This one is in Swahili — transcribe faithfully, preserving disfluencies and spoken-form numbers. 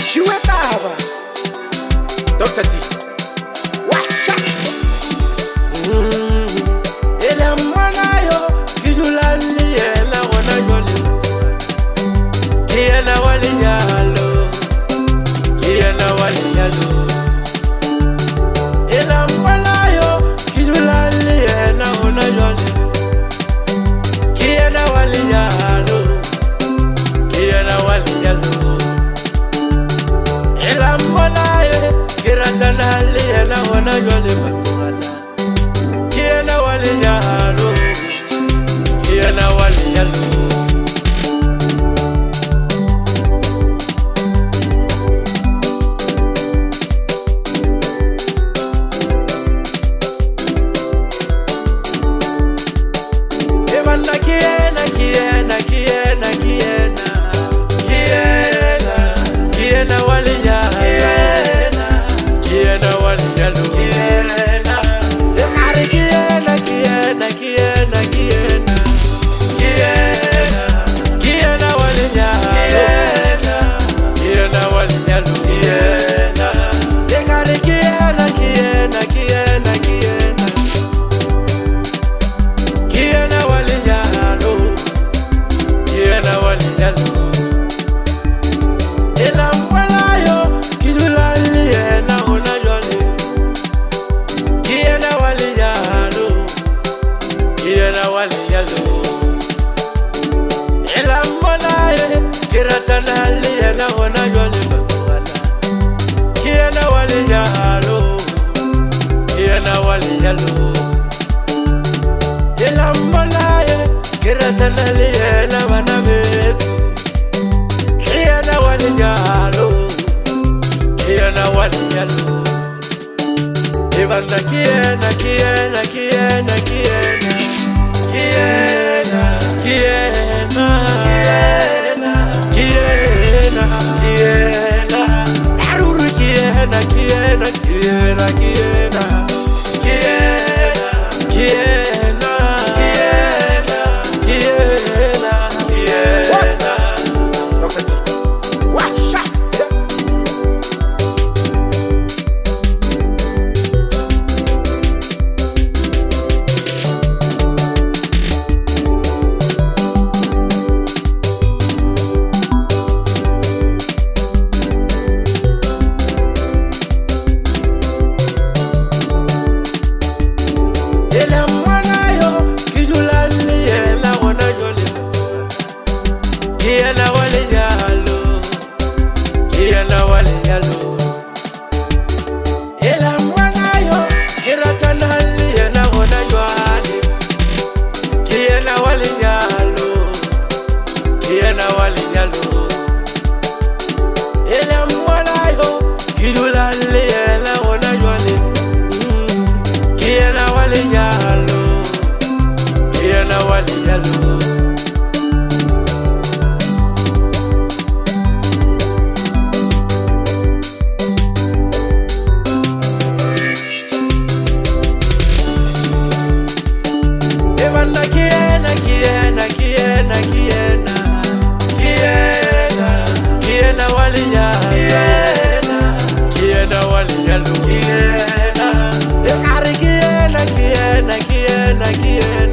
Shiwe Baba Doctor T Watcha Ela mwana yo Kijulali ela wana yole Kiela wali yalo Kiela wali yalo Ela mwana yo Kijulali ela wana yole Kiela wali yalo Kiela wali yalo Ela mwana yo Kiratana ela wana yole maswala Kiela wali yalo Kiela wali yalo Kiena, kiena, kiena, kiena, kiena, kiena wali yalo, kiena wali yalo, kiena, ekari kiena, kiena, kiena, kiena, kiena, kiena wali yalo, kiena wali yalo, kiena, ekari kiena, kiena, kiena, kiena, kiena wali yalo. Kiena wali yalo Ela mwala yo Kijulali ela ona yole Kiena wali yalo Kiena wali yalo Ela mwala yo Kiratanali ela ona yole maswala Kiena wali yalo Kiena wali yalo Ela mwala yo Kiratanali ela wana besu Kiena wali yalo Kiena wali yalo Ibanda kiena, kiena, kiena, kiena Kiena, kiena, kiena, kiena, kiena Aruru kiena, kiena, kiena, kiena Kiena, kiena Kiena wali yalo, kiena wali yalo Ela mwana yo, kiratana liena wana yuani Kiena wali yalo, kiena wali yalo Ela mwana yo, kijula liena wana yuani Kiena wali yalo, kiena wali yalo Kiena, kiena, kiena, kiena, kiena, kiena wali yalo, kiena wali yalo, kiena, ekari kiena, kiena, kiena, kiena